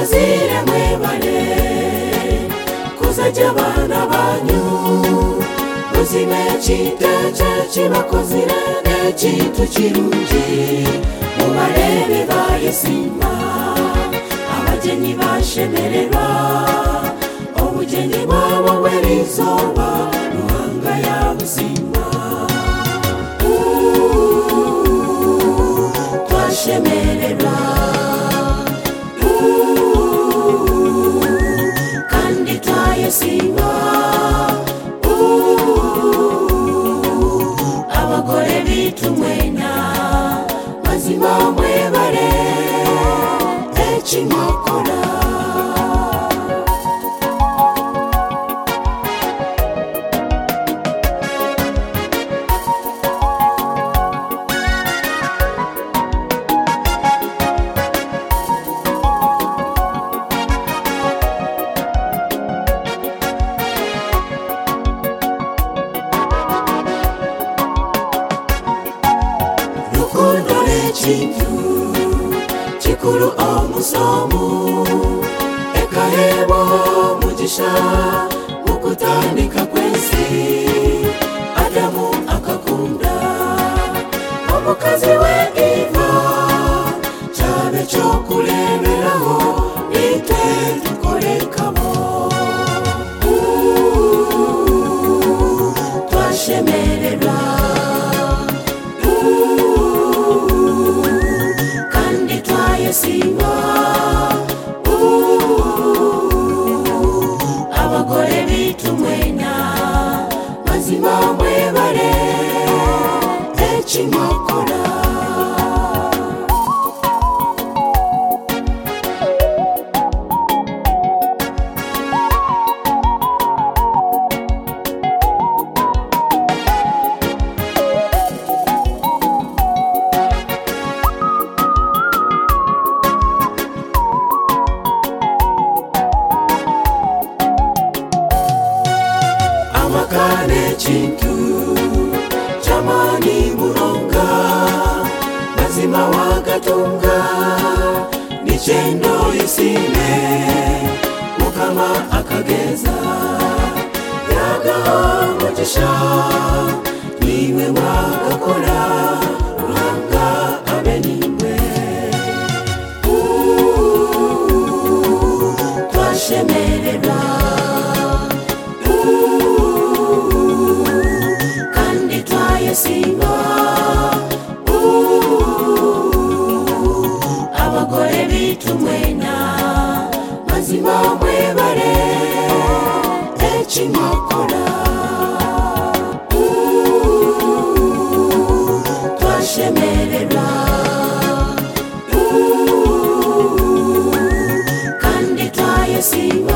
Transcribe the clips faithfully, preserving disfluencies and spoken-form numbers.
bazire mwebale kuzajya abana banyu muzime ekiteekye kibakozire n'ekintu kirungi mubarebe bayesiima abagenyi bashemererwa obugenyi bwabo bw'erizooba ruhanga yabusiima twashemererwa kandi twayesiima abagore bitu mwena mazima mwebale ekimwakola kintu kikuru omusomu ekahebo mugisha mukutandika kw'ensi Adamu akakunda omukazi we Eva kyabe ky'okuleberaho itwe tukolekamo twashemererwa yesiima abagore bitu mwena mazima mwebale ekimwakola kane kintu chamani muronga mazima wagatunga nichendo isime mukama akageza yaga mugisha niwe wagakola ruhanga abenimwe twashemererwa yesiima abagore bitu mwena mazima mwebale ekimwakola twashemererwa kandi twayesiima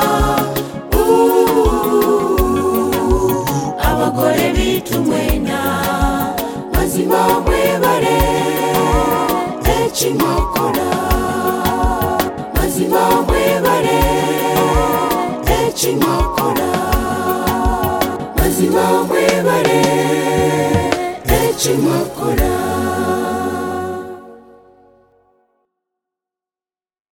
abagore bitu mwena mazima mwebale ekimwakola mazima mwebale ekimwakola mazima mwebale ekimwakola